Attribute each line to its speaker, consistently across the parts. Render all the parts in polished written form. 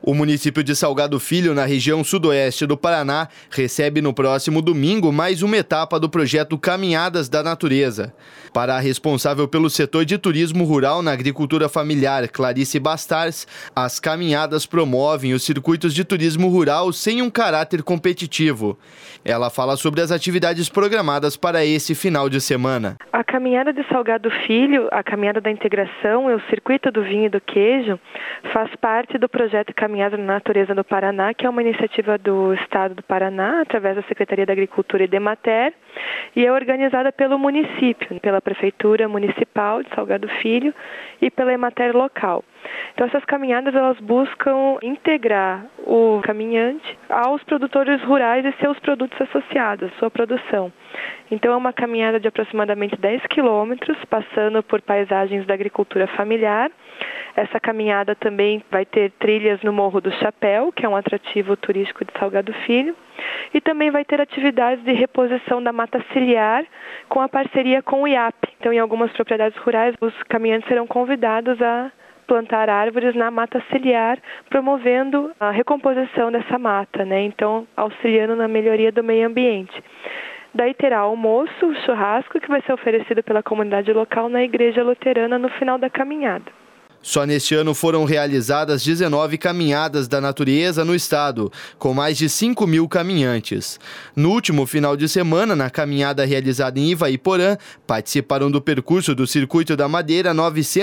Speaker 1: O município de Salgado Filho, na região sudoeste do Paraná, recebe no próximo domingo mais uma etapa do projeto Caminhadas da Natureza. Para a responsável pelo setor de turismo rural na agricultura familiar, Clarice Bastars, as caminhadas promovem os circuitos de turismo rural sem um caráter competitivo. Ela fala sobre as atividades programadas para esse final de semana.
Speaker 2: A caminhada de Salgado Filho, a caminhada da integração e o circuito do vinho e do queijo faz parte do projeto Caminhada da Natureza do Paraná, que é uma iniciativa do Estado do Paraná, através da Secretaria da Agricultura e da Emater, e é organizada pelo município, pela Prefeitura Municipal de Salgado Filho e pela Emater local. Então, essas caminhadas elas buscam integrar o caminhante aos produtores rurais e seus produtos associados, sua produção. Então, é uma caminhada de aproximadamente 10 quilômetros, passando por paisagens da agricultura familiar. Essa caminhada também vai ter trilhas no Morro do Chapéu, que é um atrativo turístico de Salgado Filho, e também vai ter atividades de reposição da mata ciliar com a parceria com o IAP. Então, em algumas propriedades rurais, os caminhantes serão convidados a plantar árvores na mata ciliar, promovendo a recomposição dessa mata, Então, auxiliando na melhoria do meio ambiente. Daí terá almoço, churrasco, que vai ser oferecido pela comunidade local na Igreja Luterana no final da caminhada.
Speaker 1: Só neste ano foram realizadas 19 caminhadas da natureza no estado, com mais de 5.000 caminhantes. No último final de semana, na caminhada realizada em Ivaiporã, participaram do percurso do Circuito da Madeira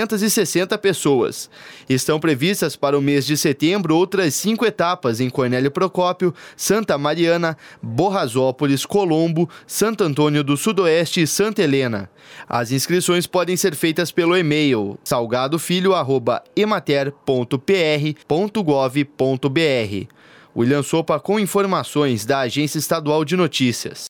Speaker 1: 960 pessoas. Estão previstas para o mês de setembro outras 5 etapas em Cornélio Procópio, Santa Mariana, Borrazópolis, Colombo, Santo Antônio do Sudoeste e Santa Helena. As inscrições podem ser feitas pelo e-mail salgadofilho@emater.pr.gov.br. William Sopa com informações da Agência Estadual de Notícias.